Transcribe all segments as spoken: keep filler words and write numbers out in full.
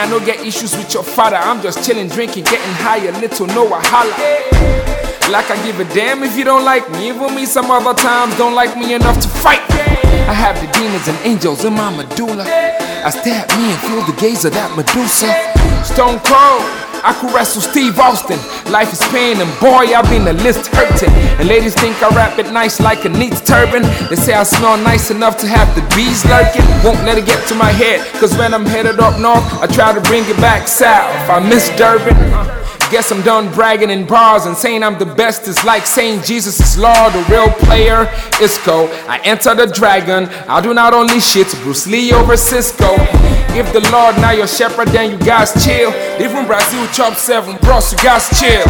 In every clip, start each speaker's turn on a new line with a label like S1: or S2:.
S1: no get issues with your father. I'm just chilling, drinking, getting higher, little no wahala. Like I give a damn if you don't like me. Even me some other times don't like me enough to fight. I have the demons and angels in my medulla. I stare at me and feel the gaze of that Medusa. Stone cold, I could wrestle Steve Austin. Life is pain and boy, I've been the list hurting. And ladies think I rap it nice like a neat turban. They say I smell nice enough to have the bees lurking. Won't let it get to my head, cause when I'm headed up north, I try to bring it back south. I miss Durban. Guess I'm done bragging in bars and saying I'm the best. It's like saying Jesus is Lord, a real player. Isco, I enter the dragon. I do not only shit Bruce Lee over Cisco. If the Lord now your shepherd, then you guys chill. Even Brazil chop seven, bros, you guys chill.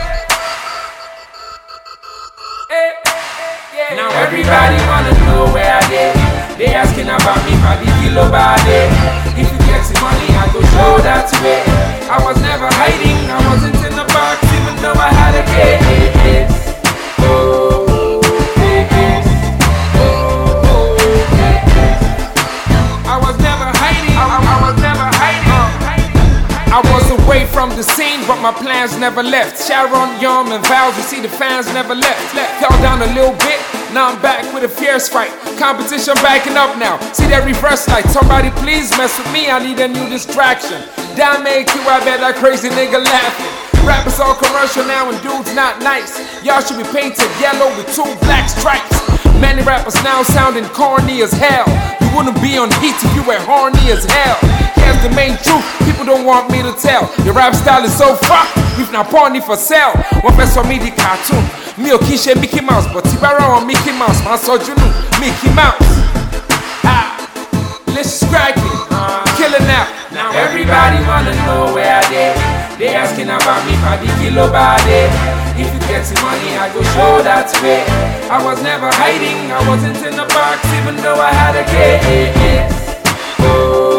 S1: Now everybody wanna know where I did. They asking about me, how the kilo body. If you get some money, I go show that way. I was never hiding, I wasn't in the box, even though I had a case. Oh, case. Oh, case. I was never hiding, I, I was never hiding. I was away from the scene, but my plans never left. Sharon, Yum, and Vowels, you see the fans never left. left. Fell down a little bit, now I'm back with a fierce fight. Competition backing up now, see that reverse light. Somebody please mess with me, I need a new distraction. Damn make you, I bet that crazy nigga laughing. Rappers all commercial now and dudes not nice. Y'all should be painted yellow with two black stripes. Many rappers now sounding corny as hell. You wouldn't be on heat if you were horny as hell. Here's the main truth, people don't want me to tell. Your rap style is so fucked, we've not porny for sale. One first for me the cartoon, me o kishe Mickey Mouse, but Tibara on Mickey Mouse, man so you know, Mickey Mouse. Ah, let's strike it, uh, kill it now. Now everybody wanna know where I did. They asking about me for the kilo body. If you get some money, I go show that way. I was never hiding, I wasn't in the box, even though I had a case. Oh.